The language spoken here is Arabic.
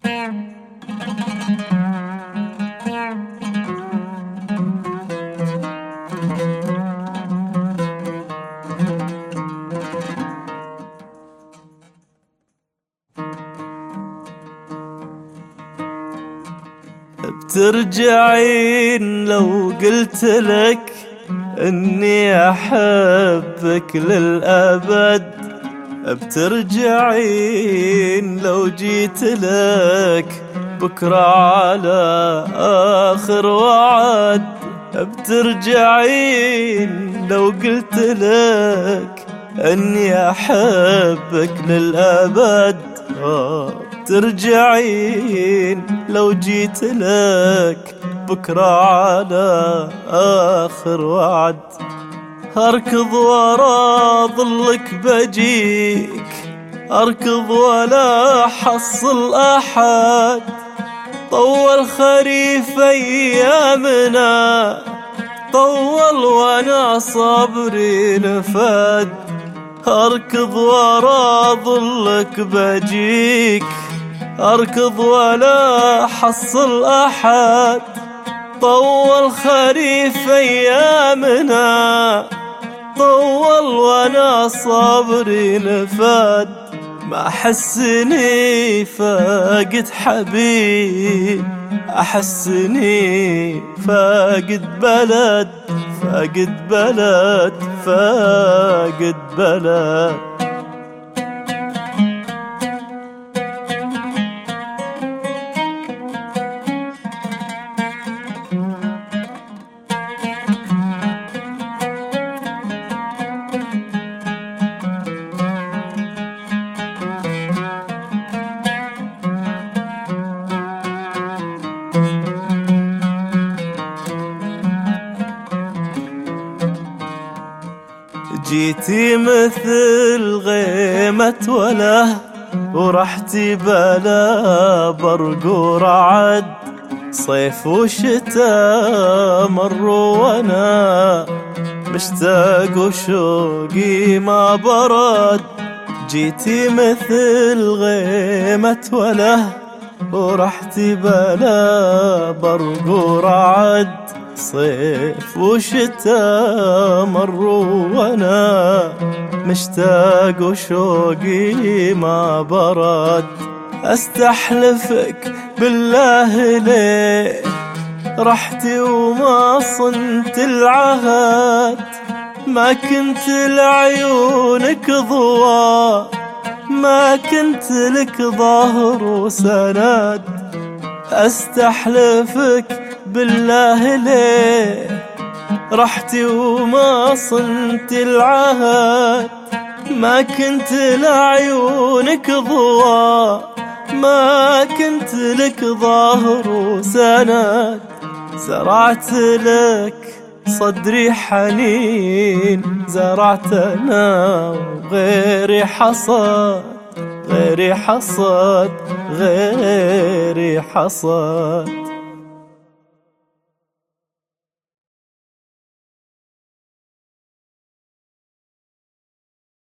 بترجعين لو قلت لك اني احبك للابد؟ بترجعين لو جيت لك بكره على اخر وعد؟ بترجعين لو قلت لك اني احبك للابد؟ ترجعين لو جيت لك بكره على آخر وعد؟ أركض ورا ظلك بجيك، أركض ولا حصل أحد. طول خريف أيامنا، طول وانا صبري نفد. أركض ورا ظلك بجيك، أركض ولا حصل أحد. طول خريف أيامنا، طول وانا صبري نفد. ما أحسني فاقد حبيب، أحسني فاقد بلد، فاقد بلد، فاقد بلد. جيتي مثل غيمة وله، ورحتي بلا برق ورعد. صيف وشتا مروا وانا مشتاق وشوقي ما برد. جيتي مثل غيمة وله، ورحتي بلا برق ورعد. صيف وشتا مروا وانا مشتاق وشوقي ما برد. استحلفك بالله ليه رحتي وما صنت العهد؟ ما كنت لعيونك ضواء، ما كنت لك ظهر وسند. استحلفك بالله ليه رحتي وما صنت العهد؟ ما كنت لعيونك ضواء، ما كنت لك ظهر وسند. زرعت لك صدري حنين، زرعت انا وغيري حصاد، غيري حصاد، غيري حصاد.